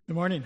Good morning.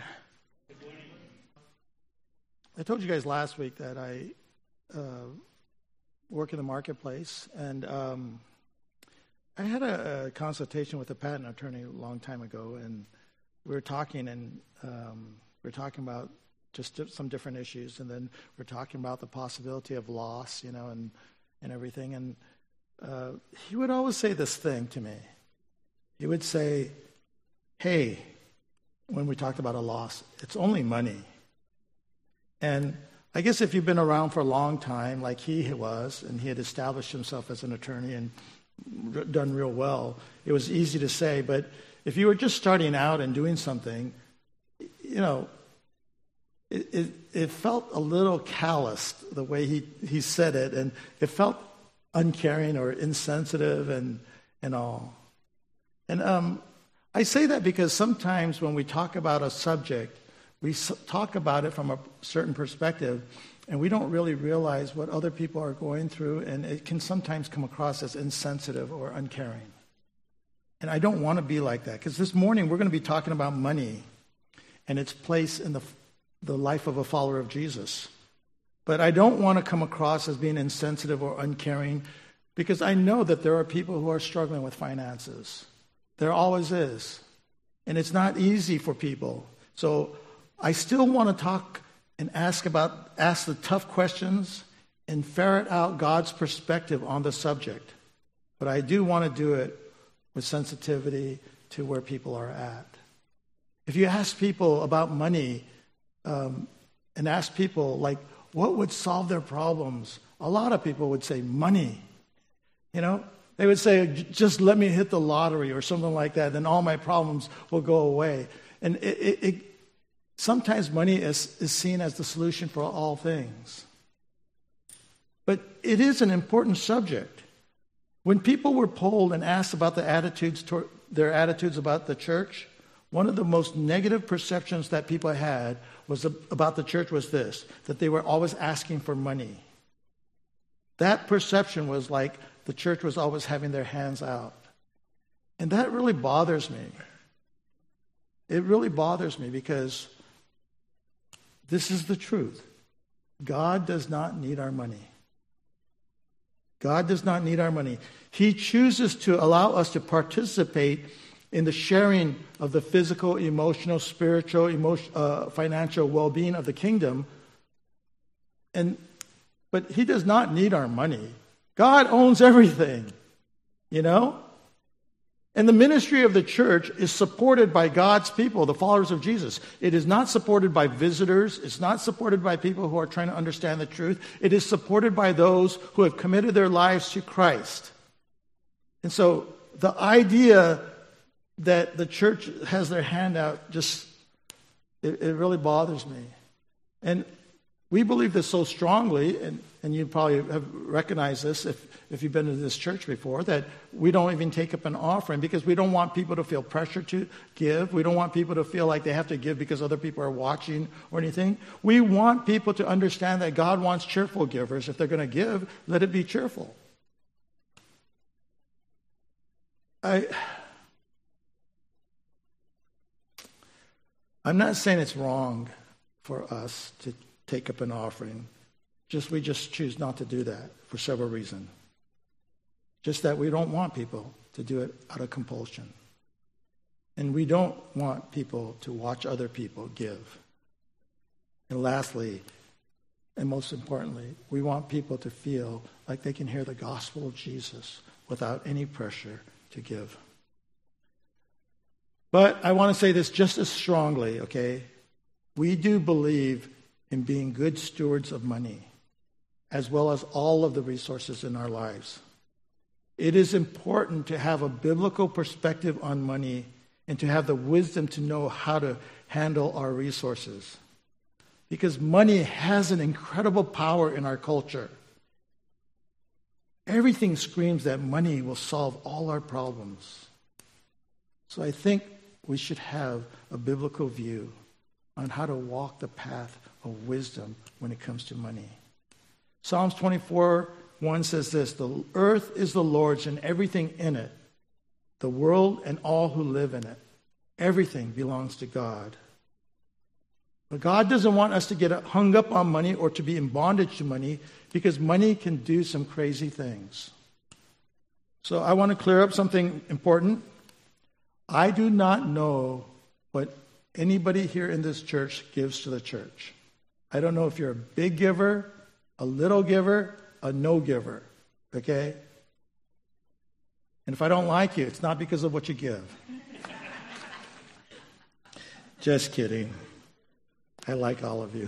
I told you guys last week that I work in the marketplace, and I had a consultation with a patent attorney a long time ago, and we were talking, and we were talking about just some different issues, and then we're talking about the possibility of loss, and everything. And he would always say this thing to me. He would say, "Hey," when we talked about a loss, "it's only money." And I guess if you've been around for a long time, like he was, and he had established himself as an attorney and done real well, it was easy to say. But if you were just starting out and doing something, it felt a little calloused the way he said it, and it felt uncaring or insensitive and all. And I say that because sometimes when we talk about a subject, we talk about it from a certain perspective, and we don't really realize what other people are going through, and it can sometimes come across as insensitive or uncaring. And I don't want to be like that, because this morning we're going to be talking about money and its place in the life of a follower of Jesus. But I don't want to come across as being insensitive or uncaring, because I know that there are people who are struggling with finances. There always is. And it's not easy for people. So I still want to talk and ask the tough questions and ferret out God's perspective on the subject. But I do want to do it with sensitivity to where people are at. If you ask people about money and ask people, like, what would solve their problems, a lot of people would say money. They would say, just let me hit the lottery or something like that, then all my problems will go away. And sometimes money is seen as the solution for all things. But it is an important subject. When people were polled and asked about their attitudes about the church, one of the most negative perceptions that people had about the church was this, that they were always asking for money. That perception was like the church was always having their hands out. And that really bothers me. It really bothers me because this is the truth. God does not need our money. God does not need our money. He chooses to allow us to participate in the sharing of the physical, emotional, spiritual, financial well-being of the kingdom. But he does not need our money. God owns everything, And the ministry of the church is supported by God's people, the followers of Jesus. It is not supported by visitors. It's not supported by people who are trying to understand the truth. It is supported by those who have committed their lives to Christ. And so the idea that the church has their hand out, it really bothers me. And we believe this so strongly, and you probably have recognized this if you've been to this church before, that we don't even take up an offering because we don't want people to feel pressure to give. We don't want people to feel like they have to give because other people are watching or anything. We want people to understand that God wants cheerful givers. If they're going to give, let it be cheerful. I'm not saying it's wrong for us to take up an offering. We just choose not to do that for several reasons. Just that we don't want people to do it out of compulsion. And we don't want people to watch other people give. And lastly, and most importantly, we want people to feel like they can hear the gospel of Jesus without any pressure to give. But I want to say this just as strongly, okay? We do believe in being good stewards of money, as well as all of the resources in our lives. It is important to have a biblical perspective on money and to have the wisdom to know how to handle our resources. Because money has an incredible power in our culture. Everything screams that money will solve all our problems. So I think we should have a biblical view on how to walk the path of wisdom when it comes to money. Psalms 24:1 says this, "The earth is the Lord's and everything in it, the world and all who live in it. Everything belongs to God." But God doesn't want us to get hung up on money or to be in bondage to money, because money can do some crazy things. So I want to clear up something important. I do not know what anybody here in this church gives to the church. I don't know if you're a big giver, a little giver, a no giver. Okay? And if I don't like you, it's not because of what you give. Just kidding. I like all of you.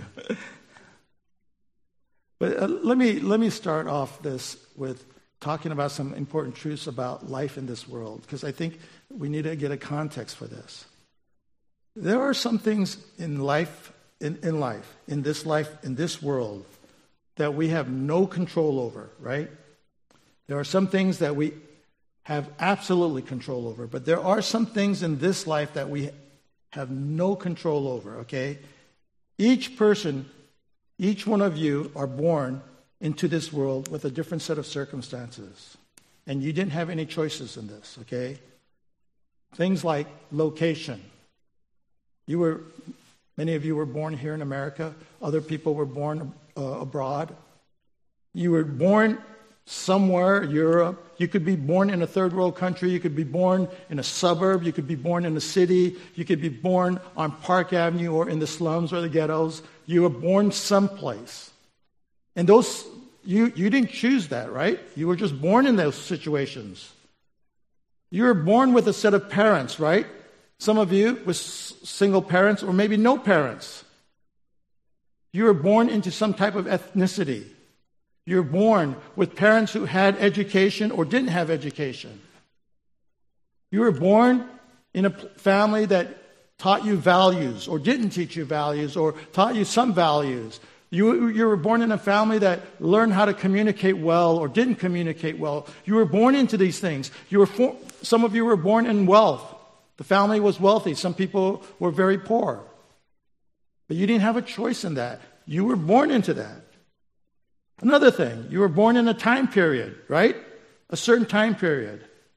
But let me start off this with talking about some important truths about life in this world, because I think we need to get a context for this. There are some things in life, in this world, that we have no control over, right? There are some things that we have absolutely control over, but there are some things in this life that we have no control over, okay? Each person, each one of you are born into this world with a different set of circumstances. And you didn't have any choices in this, okay? Things like location. Many of you were born here in America. Other people were born abroad. You were born somewhere, Europe. You could be born in a third world country. You could be born in a suburb. You could be born in a city. You could be born on Park Avenue or in the slums or the ghettos. You were born someplace. And those, you didn't choose that, right? You were just born in those situations. You were born with a set of parents, right? Some of you with single parents or maybe no parents. You were born into some type of ethnicity. You're born with parents who had education or didn't have education. You were born in a family that taught you values or didn't teach you values or taught you some values. You were born in a family that learned how to communicate well or didn't communicate well. You were born into these things. Some of you were born in wealth. The family was wealthy. Some people were very poor. But you didn't have a choice in that. You were born into that. Another thing, you were born in a time period, right? A certain time period.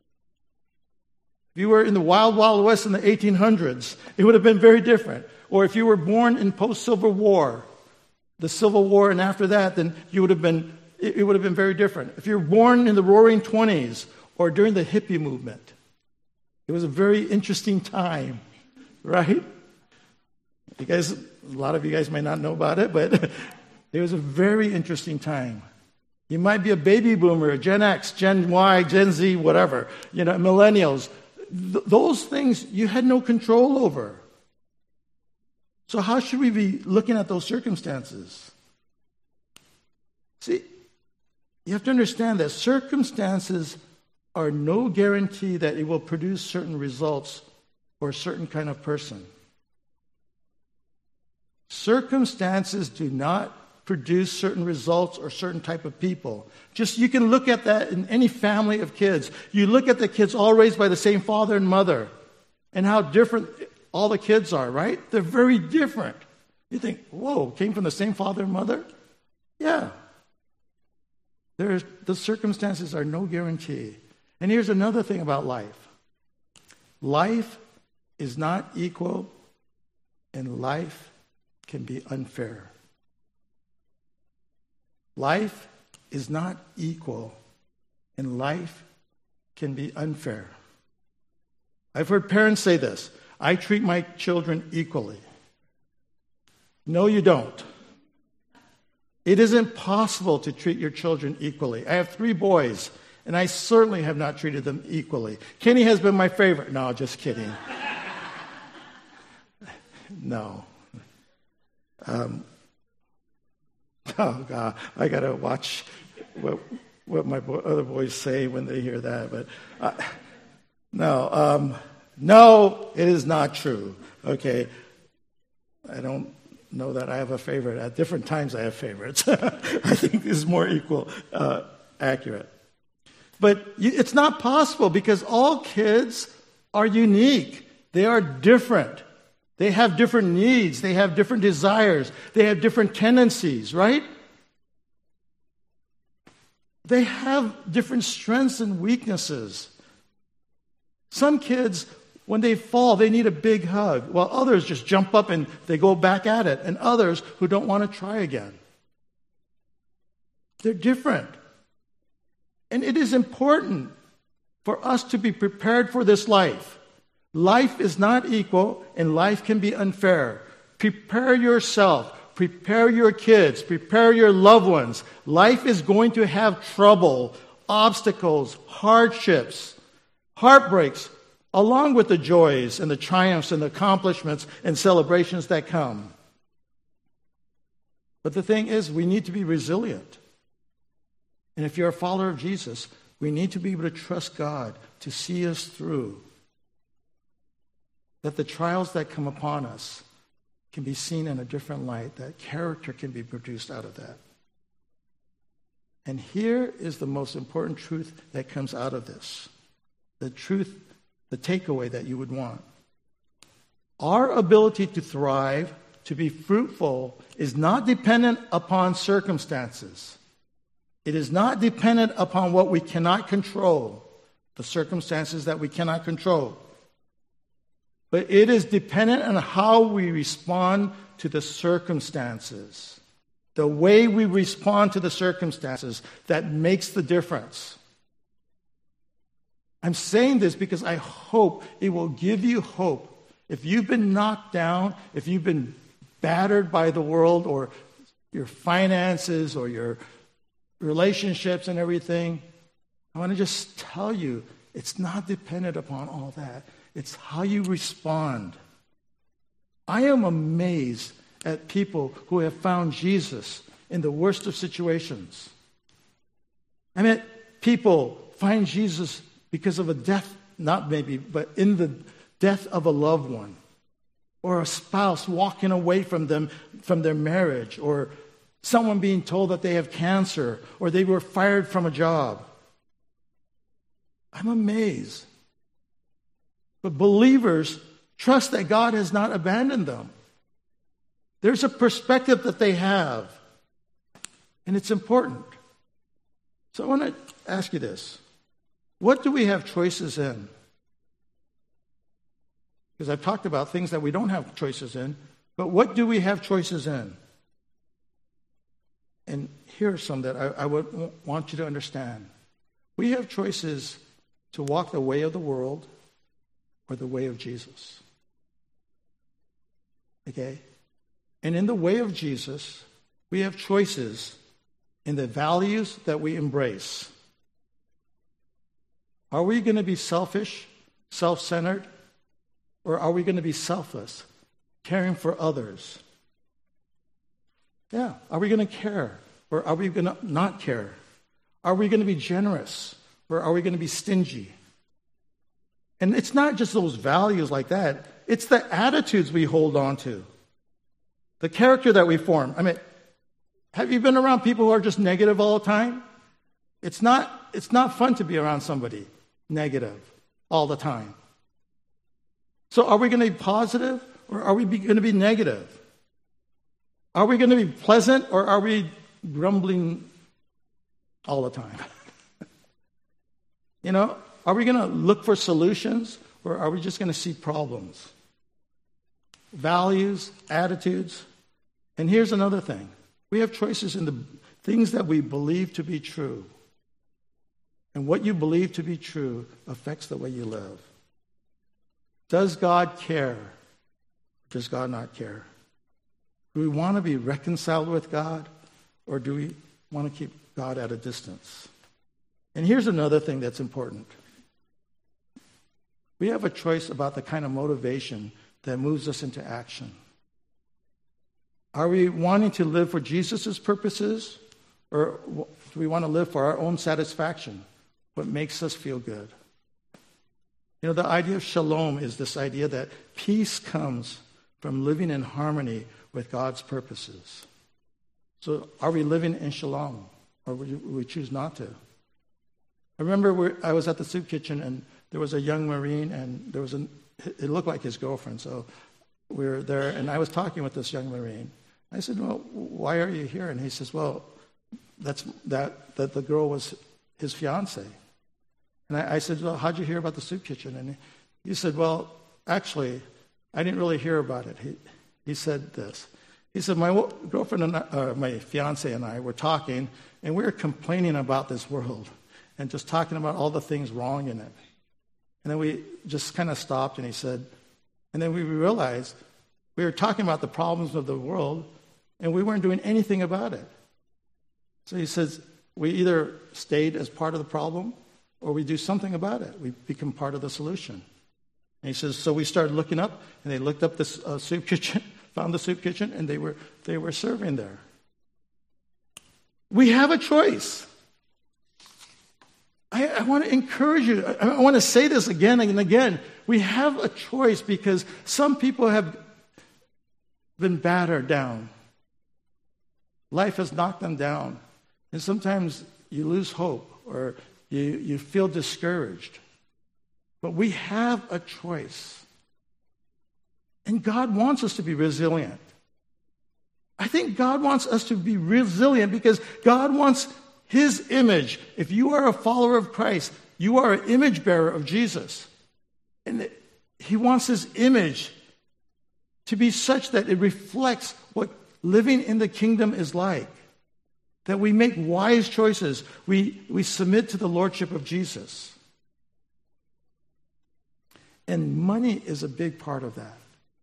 If you were in the wild, wild west in the 1800s, it would have been very different. Or if you were born in post-Civil War, the Civil War and after that, then it would have been very different. If you were born in the Roaring 20s or during the hippie movement, it was a very interesting time, right? A lot of you guys may not know about it, but it was a very interesting time. You might be a baby boomer, a Gen X, Gen Y, Gen Z, whatever, millennials. Those things you had no control over. So how should we be looking at those circumstances? See, you have to understand that circumstances are no guarantee that it will produce certain results for a certain kind of person. Circumstances do not produce certain results or certain type of people. Just you can look at that in any family of kids. You look at the kids all raised by the same father and mother and how different all the kids are, right? They're very different. You think, whoa, came from the same father and mother? Yeah. The circumstances are no guarantee. And here's another thing about life. Life is not equal, and life can be unfair. Life is not equal, and life can be unfair. I've heard parents say this: I treat my children equally. No, you don't. It isn't possible to treat your children equally. I have 3 boys, and I certainly have not treated them equally. Kenny has been my favorite. No, just kidding. No. Oh, God, I got to watch what my other boys say when they hear that. But no, it is not true. Okay, I don't know that I have a favorite. At different times I have favorites. I think this is more accurate. But it's not possible because all kids are unique. They are different. They have different needs. They have different desires. They have different tendencies, right? They have different strengths and weaknesses. Some kids When they fall, they need a big hug, while others just jump up and they go back at it, and others who don't want to try again. They're different. And it is important for us to be prepared for this life. Life is not equal, and life can be unfair. Prepare yourself. Prepare your kids. Prepare your loved ones. Life is going to have trouble, obstacles, hardships, heartbreaks, along with the joys and the triumphs and the accomplishments and celebrations that come. But the thing is, we need to be resilient. And if you're a follower of Jesus, we need to be able to trust God to see us through. That the trials that come upon us can be seen in a different light, that character can be produced out of that. And here is the most important truth that comes out of this. The truth, the takeaway that you would want. Our ability to thrive, to be fruitful, is not dependent upon circumstances. It is not dependent upon what we cannot control, the circumstances that we cannot control. But it is dependent on how we respond to the circumstances. The way we respond to the circumstances that makes the difference. I'm saying this because I hope it will give you hope. If you've been knocked down, if you've been battered by the world or your finances or your relationships and everything, I want to just tell you, it's not dependent upon all that. It's how you respond. I am amazed at people who have found Jesus in the worst of situations. I mean, people find Jesus because of a death, not maybe, but in the death of a loved one, or a spouse walking away from them, from their marriage, or someone being told that they have cancer, or they were fired from a job. I'm amazed. But believers trust that God has not abandoned them. There's a perspective that they have, and it's important. So I want to ask you this. What do we have choices in? Because I've talked about things that we don't have choices in, but what do we have choices in? And here are some that I would want you to understand. We have choices to walk the way of the world or the way of Jesus. Okay? And in the way of Jesus, we have choices in the values that we embrace. Are we going to be selfish, self-centered, or are we going to be selfless, caring for others? Yeah. Are we going to care, or are we going to not care? Are we going to be generous, or are we going to be stingy? And it's not just those values like that. It's the attitudes we hold on to, the character that we form. I mean, have you been around people who are just negative all the time? It's not fun to be around somebody negative all the time. So are we going to be positive, or are we going to be negative? Are we going to be pleasant, or are we grumbling all the time? You know, are we going to look for solutions, or are we just going to see problems? Values, attitudes. And here's another thing. We have choices in the things that we believe to be true. And what you believe to be true affects the way you live. Does God care? Does God not care? Do we want to be reconciled with God, or do we want to keep God at a distance? And here's another thing that's important. We have a choice about the kind of motivation that moves us into action. Are we wanting to live for Jesus' purposes, or do we want to live for our own satisfaction, what makes us feel good? You know, the idea of shalom is this idea that peace comes from living in harmony with God's purposes. So are we living in shalom, or would we choose not to? I remember I was at the soup kitchen, and there was a young Marine, and it looked like his girlfriend. So we were there, and I was talking with this young Marine. I said, well, why are you here? And he says, well, that the girl was his fiancée. And I said, well, how'd you hear about the soup kitchen? And He said, well, actually, I didn't really hear about it. He said this. He said, my girlfriend and my fiance and I were talking, and we were complaining about this world and just talking about all the things wrong in it. And then we just kind of stopped, and he said, and then we realized we were talking about the problems of the world, and we weren't doing anything about it. So he says, we either stayed as part of the problem, or we do something about it. We become part of the solution. And he says, so we started looking up, and they looked up this soup kitchen, found the soup kitchen, and they were serving there. We have a choice. I want to encourage you. I want to say this again and again. We have a choice because some people have been battered down. Life has knocked them down. And sometimes you lose hope or you feel discouraged. But we have a choice. And God wants us to be resilient. I think God wants us to be resilient because God wants His image. If you are a follower of Christ, you are an image bearer of Jesus. And He wants His image to be such that it reflects what living in the kingdom is like. That we make wise choices. We submit to the lordship of Jesus. And money is a big part of that.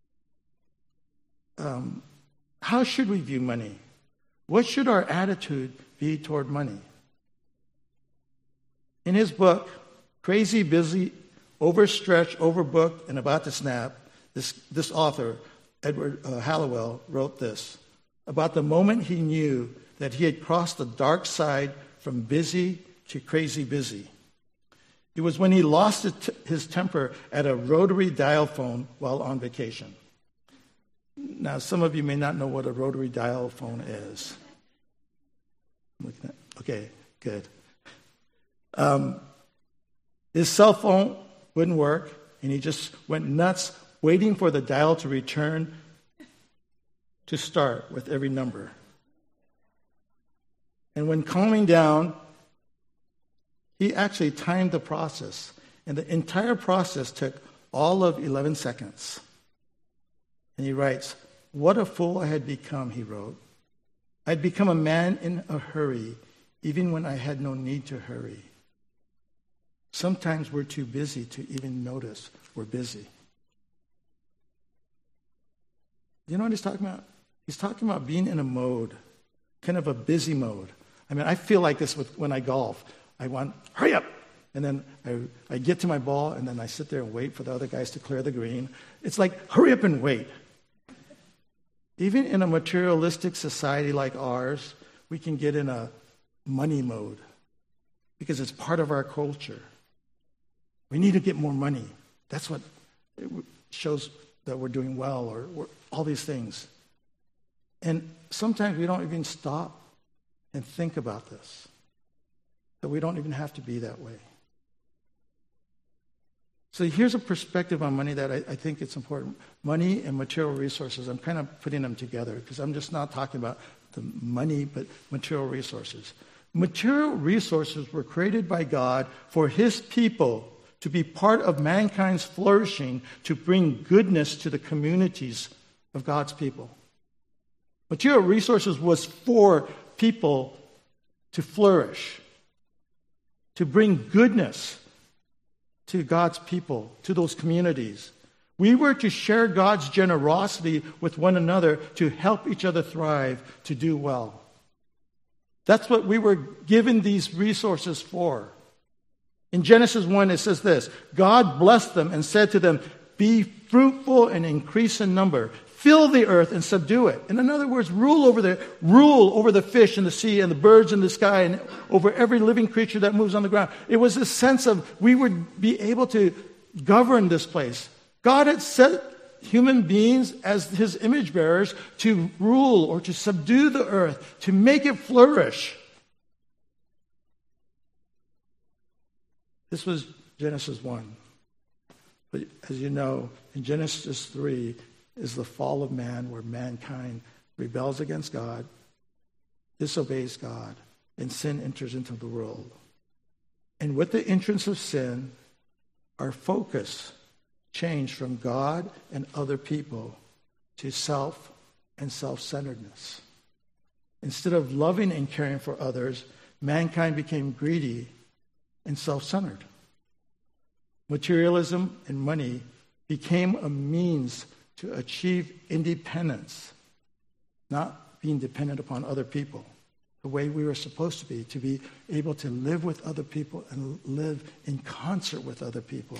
How should we view money? What should our attitude be toward money? In his book, Crazy, Busy, Overstretched, Overbooked, and About to Snap, this author, Edward Hallowell, wrote this about the moment he knew that he had crossed the dark side from busy to crazy busy. It was when he lost his temper at a rotary dial phone while on vacation. Now, some of you may not know what a rotary dial phone is. Okay, good. His cell phone wouldn't work, and he just went nuts waiting for the dial to return to start with every number. And when calming down, he actually timed the process. And the entire process took all of 11 seconds. And he writes, "What a fool I had become," he wrote. "I'd become a man in a hurry, even when I had no need to hurry. Sometimes we're too busy to even notice we're busy." You know what he's talking about? He's talking about being in a mode, kind of a busy mode. I mean, I feel like this when I golf. I want, hurry up! And then I get to my ball, and then I sit there and wait for the other guys to clear the green. It's like, hurry up and wait. Even in a materialistic society like ours, we can get in a money mode because it's part of our culture. We need to get more money. That's what it shows that we're doing well, or all these things. And sometimes we don't even stop and think about this, that we don't even have to be that way. So here's a perspective on money that I think it's important. Money and material resources, I'm kind of putting them together because I'm just not talking about the money, but material resources. Material resources were created by God for His people to be part of mankind's flourishing, to bring goodness to the communities of God's people. Material resources was for people to flourish, to bring goodness to God's people, to those communities. We were to share God's generosity with one another to help each other thrive, to do well. That's what we were given these resources for. In Genesis 1, it says this: God blessed them and said to them, "Be fruitful and increase in number. Fill the earth and subdue it." In other words, rule over the fish in the sea and the birds in the sky and over every living creature that moves on the ground. It was a sense of we would be able to govern this place. God had set human beings as His image bearers to rule or to subdue the earth, to make it flourish. This was Genesis 1. But as you know, in Genesis 3 is the fall of man, where mankind rebels against God, disobeys God, and sin enters into the world. And with the entrance of sin, our focus changed from God and other people to self and self-centeredness. Instead of loving and caring for others, mankind became greedy and self-centered. Materialism and money became a means to achieve independence, not being dependent upon other people, the way we were supposed to be able to live with other people and live in concert with other people.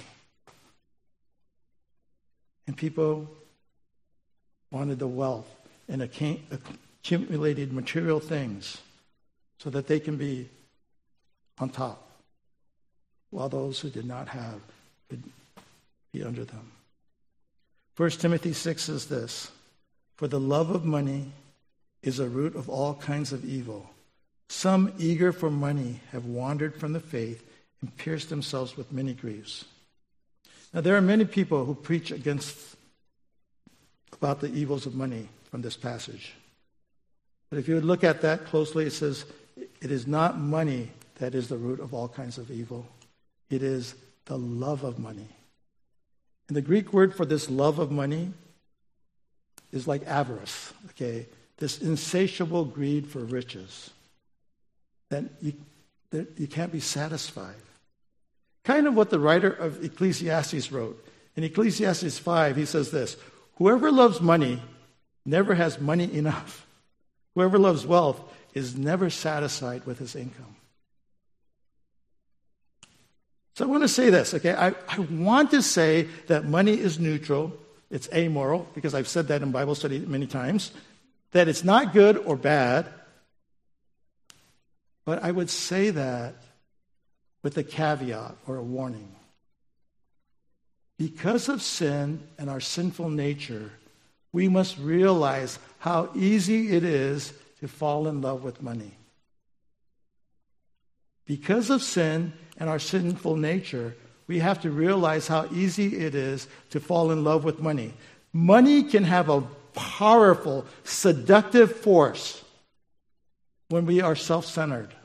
And people wanted the wealth and accumulated material things so that they can be on top, while those who did not have could be under them. 1 Timothy 6 says this, "For the love of money is a root of all kinds of evil. Some eager for money have wandered from the faith and pierced themselves with many griefs." Now, there are many people who preach about the evils of money from this passage. But if you would look at that closely, it says, it is not money that is the root of all kinds of evil. It is the love of money. And the Greek word for this love of money is like avarice, okay? This insatiable greed for riches that you can't be satisfied. Kind of what the writer of Ecclesiastes wrote. In Ecclesiastes 5, he says this, "Whoever loves money never has money enough. Whoever loves wealth is never satisfied with his income." So I want to say this, okay? I want to say that money is neutral. It's amoral, because I've said that in Bible study many times, that it's not good or bad. But I would say that with a caveat or a warning. Because of sin and our sinful nature, we must realize how easy it is to fall in love with money. Because of sin and our sinful nature, we have to realize how easy it is to fall in love with money. Money can have a powerful, seductive force when we are self-centered.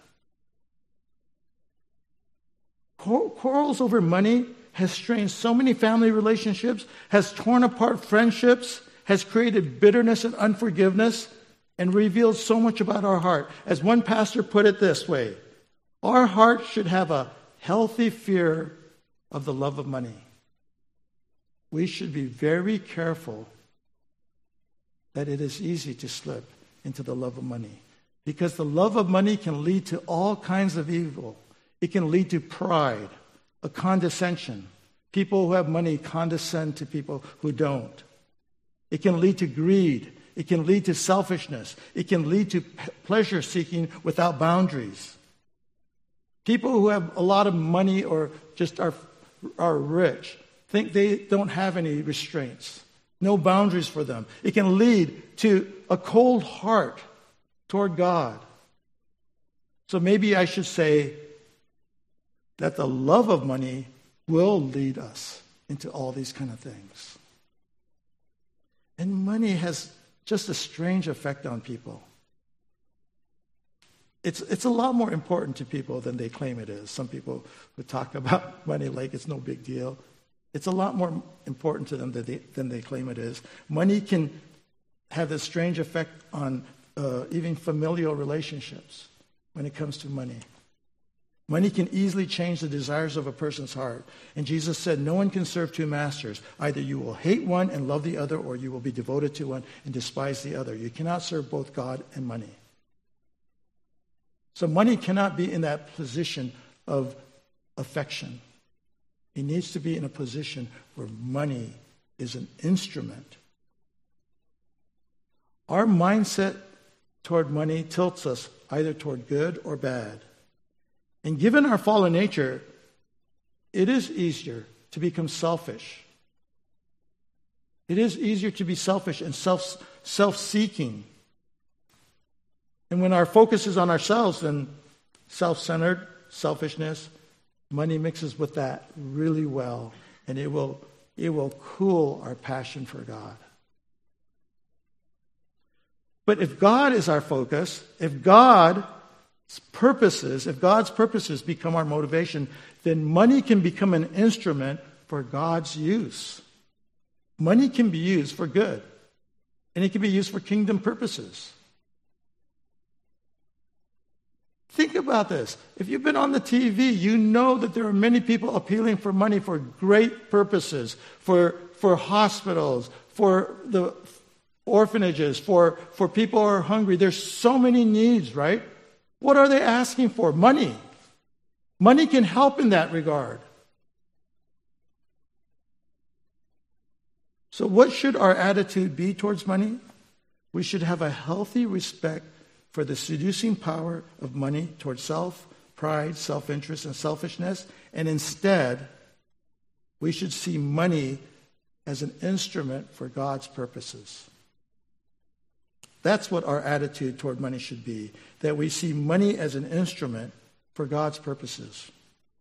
Quarrels over money has strained so many family relationships, has torn apart friendships, has created bitterness and unforgiveness, and revealed so much about our heart. As one pastor put it this way, our heart should have a healthy fear of the love of money. We should be very careful that it is easy to slip into the love of money, because the love of money can lead to all kinds of evil. It can lead to pride, a condescension. People who have money condescend to people who don't. It can lead to greed. It can lead to selfishness. It can lead to pleasure seeking without boundaries. People who have a lot of money or just are rich think they don't have any restraints, no boundaries for them. It can lead to a cold heart toward God. So maybe I should say that the love of money will lead us into all these kind of things. And money has just a strange effect on people. It's a lot more important to people than they claim it is. Some people who talk about money like it's no big deal. It's a lot more important to them than they claim it is. Money can have this strange effect on even familial relationships when it comes to money. Money can easily change the desires of a person's heart. And Jesus said, no one can serve two masters. Either you will hate one and love the other, or you will be devoted to one and despise the other. You cannot serve both God and money. So money cannot be in that position of affection. It needs to be in a position where money is an instrument. Our mindset toward money tilts us either toward good or bad. And given our fallen nature, it is easier to become selfish. It is easier to be selfish and self-seeking. And when our focus is on ourselves, then self-centered, selfishness, money mixes with that really well, and it will cool our passion for God. But if God is our focus, if God's purposes become our motivation, then money can become an instrument for God's use. Money can be used for good, and it can be used for kingdom purposes. Think about this. If you've been on the TV, you know that there are many people appealing for money for great purposes, for hospitals, for the orphanages, for people who are hungry. There's so many needs, right? What are they asking for? Money. Money can help in that regard. So what should our attitude be towards money? We should have a healthy respect for the seducing power of money towards self, pride, self-interest, and selfishness. And instead, we should see money as an instrument for God's purposes. That's what our attitude toward money should be, that we see money as an instrument for God's purposes.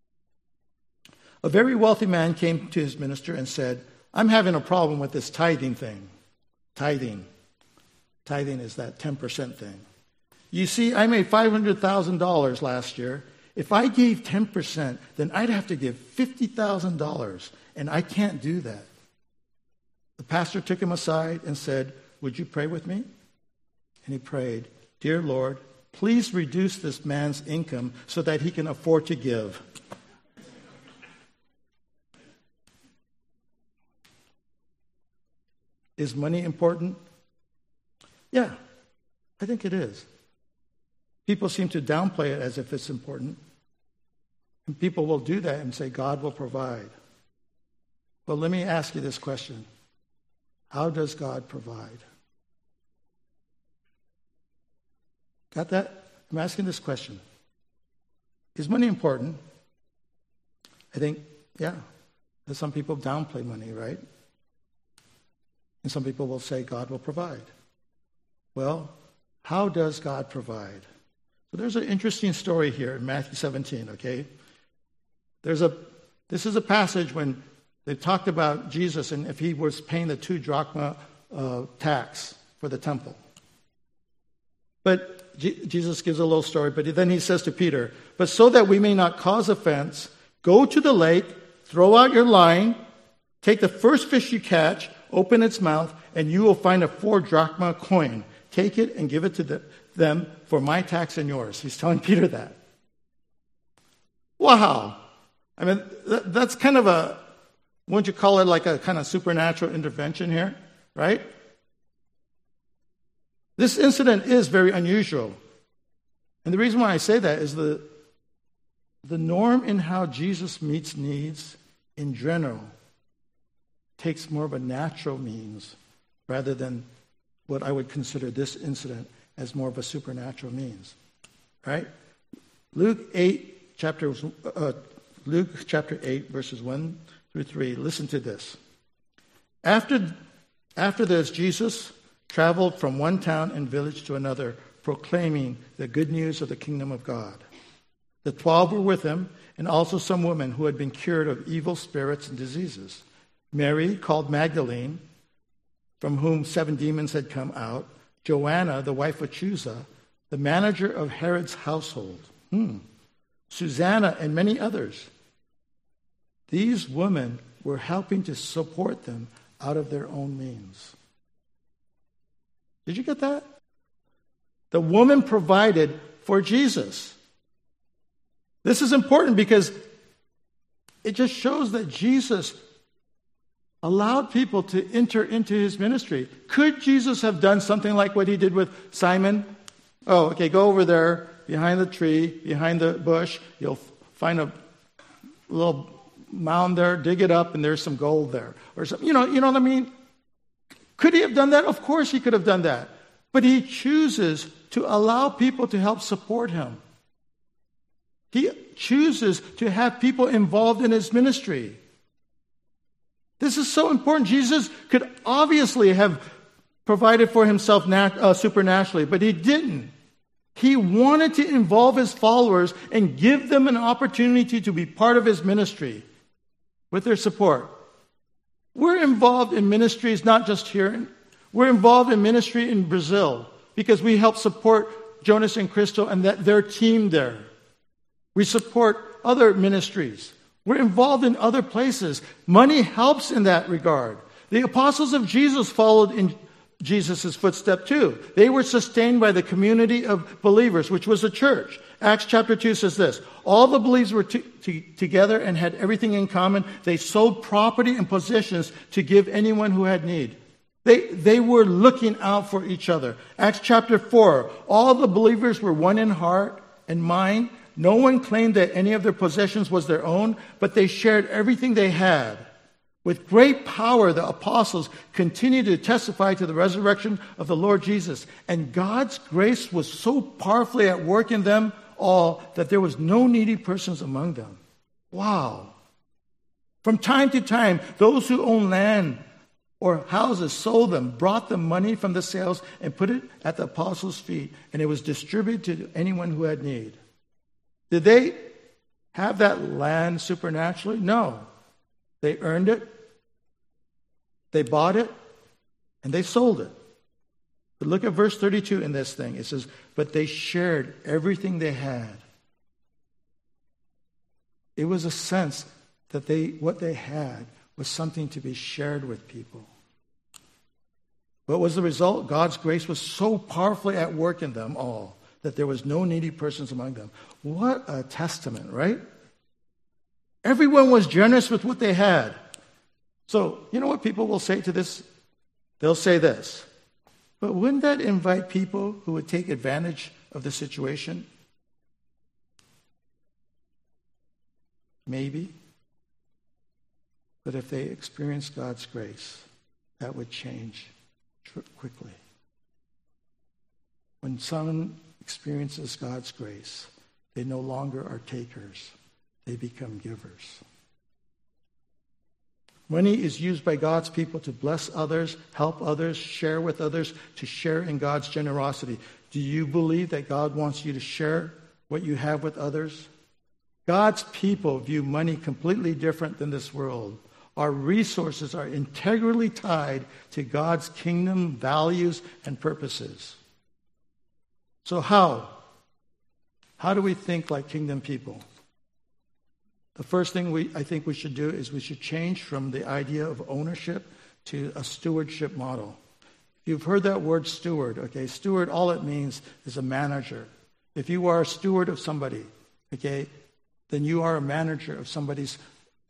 A very wealthy man came to his minister and said, I'm having a problem with this tithing thing. Tithing is that 10% thing. You see, I made $500,000 last year. If I gave 10%, then I'd have to give $50,000, and I can't do that. The pastor took him aside and said, would you pray with me? And he prayed, Dear Lord, please reduce this man's income so that he can afford to give. Is money important? Yeah, I think it is. People seem to downplay it as if it's important. And people will do that and say, God will provide. Well, let me ask you this question. How does God provide? Got that? I'm asking this question. Is money important? I think, yeah. Some people downplay money, right? And some people will say God will provide. Well, how does God provide? So there's an interesting story here in Matthew 17, okay? This is a passage when they talked about Jesus and if he was paying the 2 drachma tax for the temple. But Jesus gives a little story, but then he says to Peter, but so that we may not cause offense, go to the lake, throw out your line, take the first fish you catch, open its mouth, and you will find a 4 drachma coin. Take it and give it to them for my tax and yours. He's telling Peter that. Wow. I mean, that's kind of wouldn't you call it like a kind of supernatural intervention here, right? This incident is very unusual. And the reason why I say that is the norm in how Jesus meets needs in general takes more of a natural means rather than what I would consider this incident as more of a supernatural means, right? Luke chapter 8, verses 1 through 3. Listen to this. After this, Jesus traveled from one town and village to another, proclaiming the good news of the kingdom of God. The 12 were with him, and also some women who had been cured of evil spirits and diseases. Mary, called Magdalene, from whom 7 demons had come out, Joanna, the wife of Chuza, the manager of Herod's household, Susanna, and many others. These women were helping to support them out of their own means. Did you get that? The woman provided for Jesus. This is important because it just shows that Jesus allowed people to enter into his ministry. Could Jesus have done something like what he did with Simon? Oh, okay, go over there behind the tree, behind the bush. You'll find a little mound there, dig it up, and there's some gold there. Or something. You know what I mean? Could he have done that? Of course he could have done that. But he chooses to allow people to help support him. He chooses to have people involved in his ministry. This is so important. Jesus could obviously have provided for himself supernaturally, but he didn't. He wanted to involve his followers and give them an opportunity to be part of his ministry with their support. We're involved in ministries not just here. We're involved in ministry in Brazil because we help support Jonas and Crystal and their team there. We support other ministries. We're involved in other places. Money helps in that regard. The apostles of Jesus followed in Jesus' footstep too. They were sustained by the community of believers, which was the church. Acts chapter 2 says this: all the believers were together and had everything in common. They sold property and possessions to give anyone who had need. They were looking out for each other. Acts chapter 4, all the believers were one in heart and mind. No one claimed that any of their possessions was their own, but they shared everything they had. With great power, the apostles continued to testify to the resurrection of the Lord Jesus. And God's grace was so powerfully at work in them all that there was no needy persons among them. Wow. From time to time, those who owned land or houses sold them, brought them money from the sales, and put it at the apostles' feet, and it was distributed to anyone who had need. Did they have that land supernaturally? No. They earned it, they bought it, and they sold it. But look at verse 32 in this thing. It says, but they shared everything they had. It was a sense that what they had was something to be shared with people. What was the result? God's grace was so powerfully at work in them all that there was no needy persons among them. What a testament, right? Everyone was generous with what they had. So, you know what people will say to this? They'll say this: but wouldn't that invite people who would take advantage of the situation? Maybe. But if they experience God's grace, that would change quickly. When someone experiences God's grace, they no longer are takers. They become givers. Money is used by God's people to bless others, help others, share with others, to share in God's generosity. Do you believe that God wants you to share what you have with others? God's people view money completely different than this world. Our resources are integrally tied to God's kingdom values and purposes. So how? How do we think like kingdom people? The first thing I think we should do is we should change from the idea of ownership to a stewardship model. You've heard that word steward, okay? Steward, all it means is a manager. If you are a steward of somebody, okay, then you are a manager of somebody's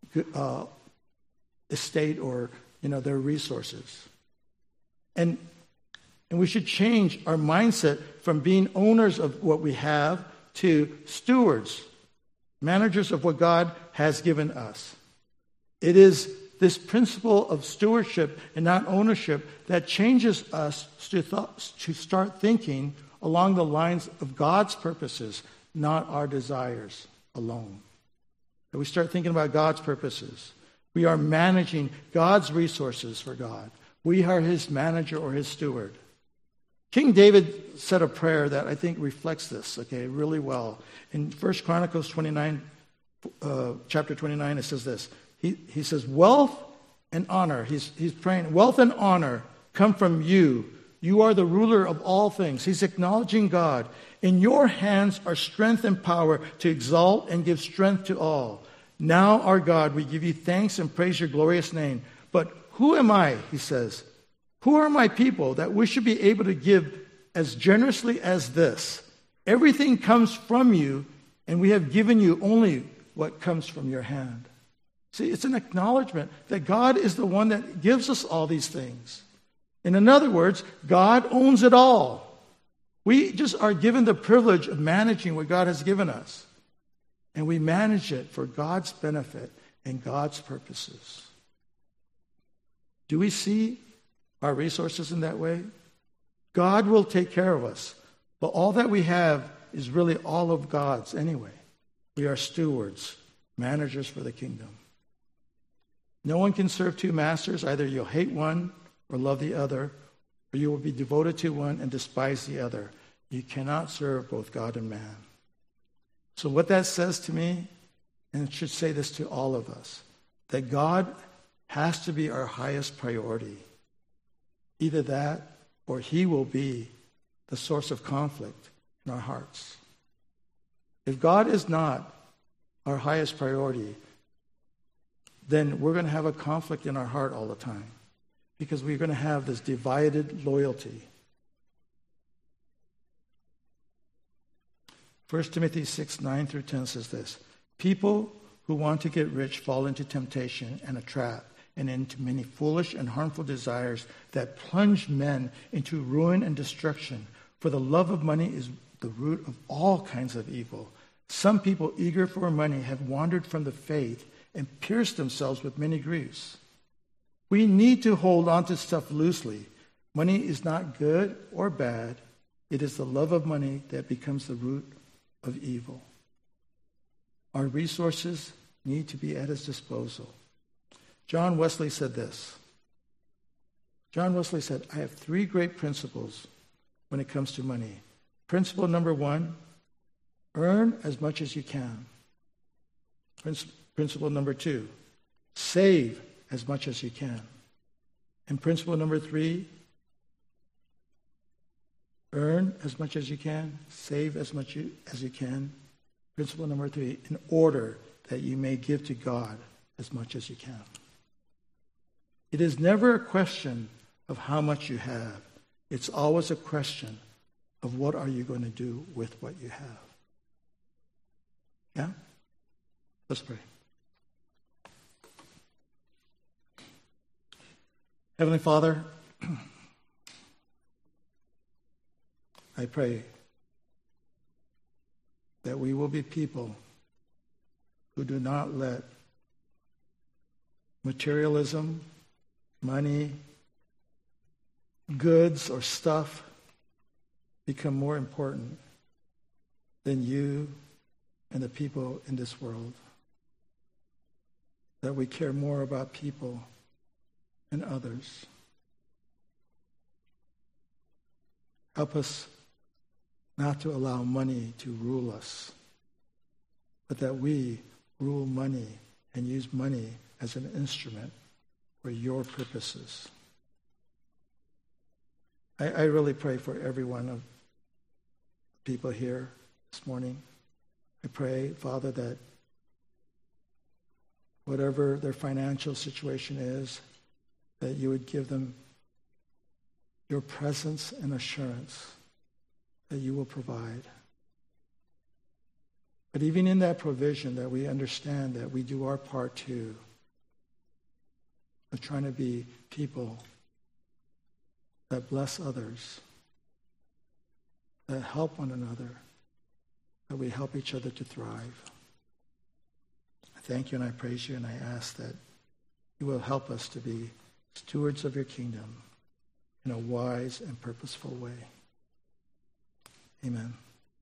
estate or, their resources. And we should change our mindset from being owners of what we have to stewards, managers of what God has given us. It is this principle of stewardship and not ownership that changes us to start thinking along the lines of God's purposes, not our desires alone. That we start thinking about God's purposes. We are managing God's resources for God. We are his manager or his steward. King David said a prayer that I think reflects this, really well. In 1 Chronicles 29, chapter 29, it says this. He says, wealth and honor. He's praying, wealth and honor come from you. You are the ruler of all things. He's acknowledging God. In your hands are strength and power to exalt and give strength to all. Now, our God, we give you thanks and praise your glorious name. But who am I, he says? Who are my people that we should be able to give as generously as this? Everything comes from you, and we have given you only what comes from your hand. See, it's an acknowledgement that God is the one that gives us all these things. In other words, God owns it all. We just are given the privilege of managing what God has given us. And we manage it for God's benefit and God's purposes. Do we see our resources in that way? God will take care of us. But all that we have is really all of God's anyway. We are stewards, managers for the kingdom. No one can serve two masters. Either you'll hate one or love the other, or you will be devoted to one and despise the other. You cannot serve both God and man. So what that says to me, and it should say this to all of us, that God has to be our highest priority. Either that or he will be the source of conflict in our hearts. If God is not our highest priority, then we're going to have a conflict in our heart all the time because we're going to have this divided loyalty. 1 Timothy 6, 9 through 10 says this, people who want to get rich fall into temptation and a trap and into many foolish and harmful desires that plunge men into ruin and destruction. For the love of money is the root of all kinds of evil. Some people eager for money have wandered from the faith and pierced themselves with many griefs. We need to hold on to stuff loosely. Money is not good or bad. It is the love of money that becomes the root of evil. Our resources need to be at his disposal. John Wesley said this. John Wesley said, I have 3 great principles when it comes to money. Principle number 1, earn as much as you can. Principle number 2, save as much as you can. And principle number 3, earn as much as you can, save as much as you can. Principle number 3, in order that you may give to God as much as you can. It is never a question of how much you have. It's always a question of what are you going to do with what you have. Yeah? Let's pray. Heavenly Father, I pray that we will be people who do not let materialism, money, goods, or stuff become more important than you and the people in this world. That we care more about people and others. Help us not to allow money to rule us, but that we rule money and use money as an instrument for your purposes. I really pray for every one of the people here this morning. I pray, Father, that whatever their financial situation is, that you would give them your presence and assurance that you will provide. But even in that provision, that we understand that we do our part too, of trying to be people that bless others, that help one another, that we help each other to thrive. I thank you and I praise you and I ask that you will help us to be stewards of your kingdom in a wise and purposeful way. Amen.